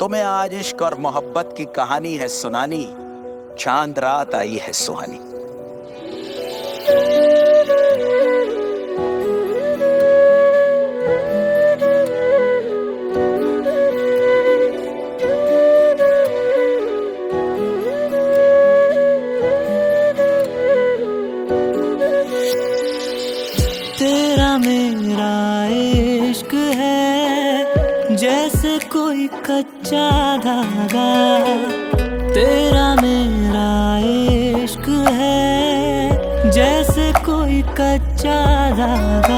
तुम्हें आज इश्क और मोहब्बत की कहानी है सुनानी, चांद रात आई है सुहानी। तेरा मेरा इश्क है जैसे कोई कच्चा धागा, तेरा मेरा इश्क है जैसे कोई कच्चा धागा।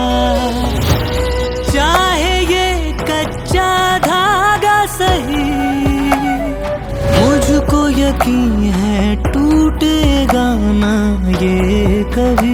चाहे ये कच्चा धागा सही, मुझको यकीन है टूटेगा ना ये कभी।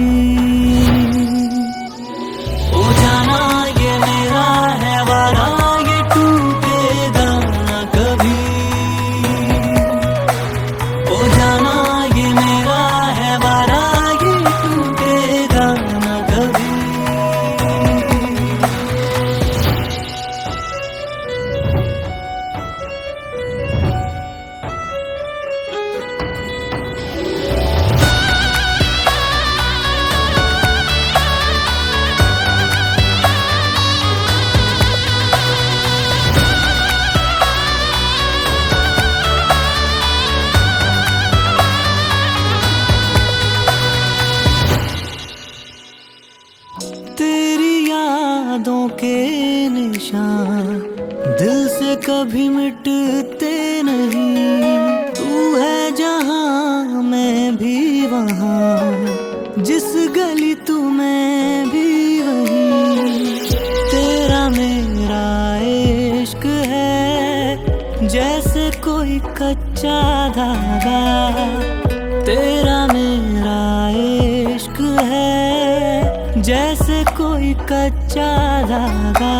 तेरी यादों के निशान दिल से कभी मिटते नहीं। तू है जहां मैं भी वहां, जिस गली तू मैं भी वहीं। तेरा मेरा इश्क है जैसे कोई कच्चा धागा, तेरा मेरा इश्क है जैसे कोई कच्चा धागा।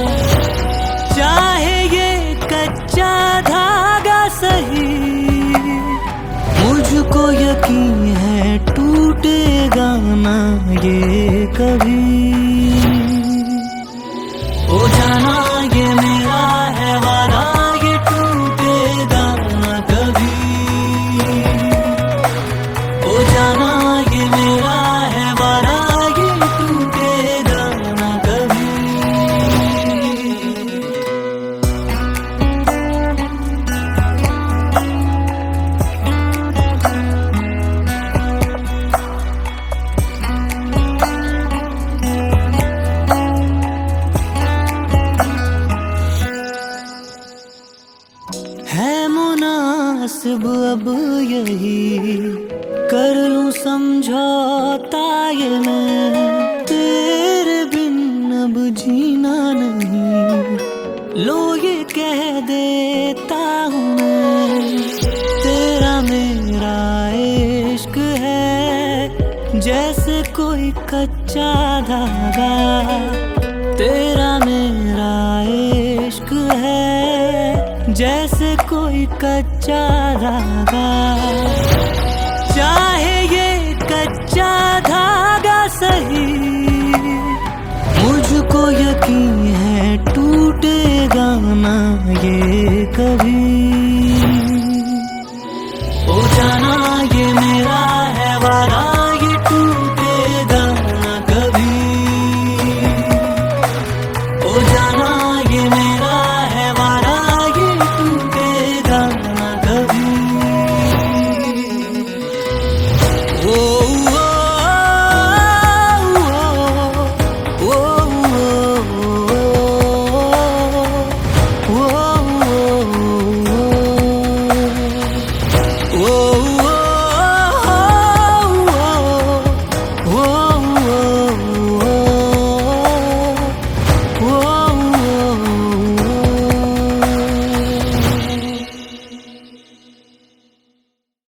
चाहे ये कच्चा धागा सही, मुझको यकीन है टूटेगा ना ये कभी। ओ जाना ये मेरा है वादा, ये टूटेगा ना कभी। ओ जाना ये मेरा है वादा, है मुनासिब अब यही कर लूं समझौता ये मैं। तेरे बिन अब जीना नहीं, लो ये कह देता हूँ मैं। तेरा मेरा इश्क है जैसे कोई कच्चा धागा, तेरा मेरा इश्क है जैसे कोई कच्चा धागा। चाहे ये कच्चा धागा सही, मुझको यकीन है टूटेगा ना ये कभी। ओ जाना ये